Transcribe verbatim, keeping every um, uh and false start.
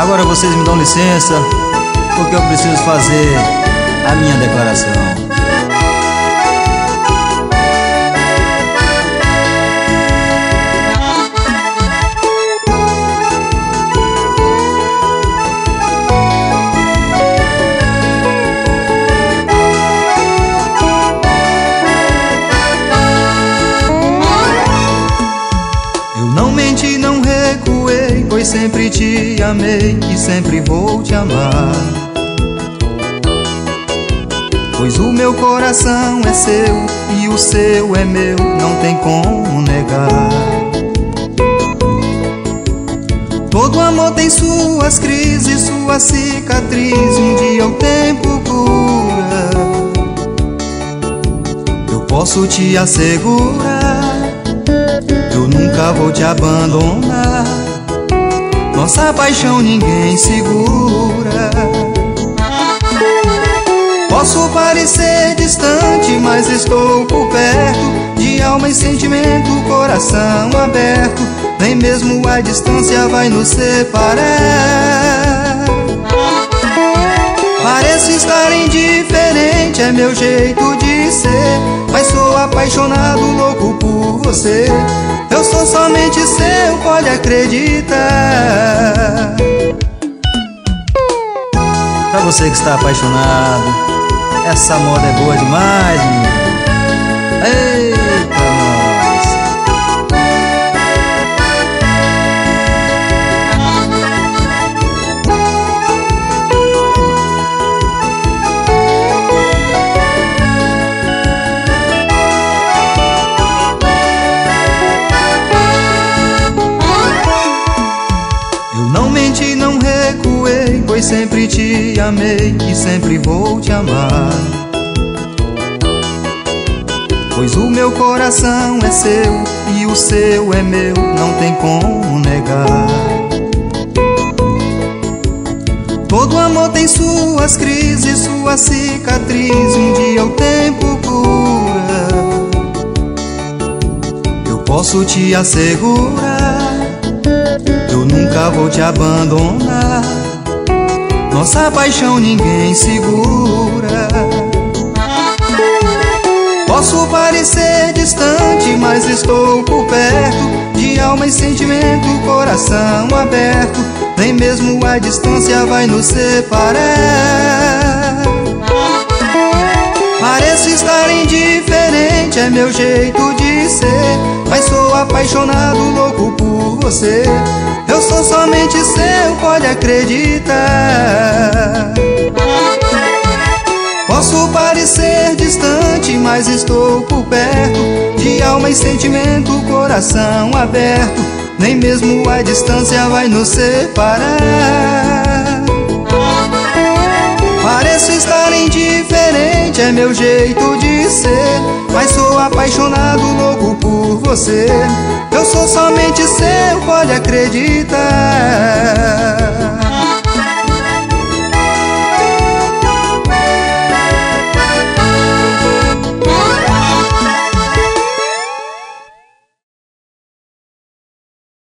Agora vocês me dão licença, porque eu preciso fazer a minha declaração. Não recuei, pois sempre te amei e sempre vou te amar. Pois o meu coração é seu e o seu é meu, não tem como negar. Todo amor tem suas crises, sua cicatriz, um dia o tempo cura. Eu posso te assegurar, eu nunca vou te abandonar. Nossa paixão ninguém segura. Posso parecer distante, mas estou por perto. De alma e sentimento, coração aberto. Nem mesmo a distância vai nos separar. Pareço estar indiferente, é meu jeito de ser, mas sou apaixonado, louco por você. Eu sou somente seu, pode acreditar. Pra você que está apaixonado, essa moda é boa demais, menino. Eita, nós! Não menti, não recuei, pois sempre te amei e sempre vou te amar. Pois o meu coração é seu e o seu é meu, não tem como negar. Todo amor tem suas crises, sua cicatriz, um dia o tempo cura. Eu posso te assegurar, eu nunca vou te abandonar. Nossa paixão ninguém segura. Posso parecer distante, mas estou por perto. De alma e sentimento, coração aberto. Nem mesmo a distância vai nos separar. Pareço estar indiferente, é meu jeito de ser, mas sou apaixonado, louco por você. Eu sou somente seu, pode acreditar. Posso parecer distante, mas estou por perto. De alma e sentimento, coração aberto. Nem mesmo a distância vai nos separar. Pareço estar indiferente, é meu jeito de ser, mas sou apaixonado, louco por você. Eu sou somente seu, pode acreditar.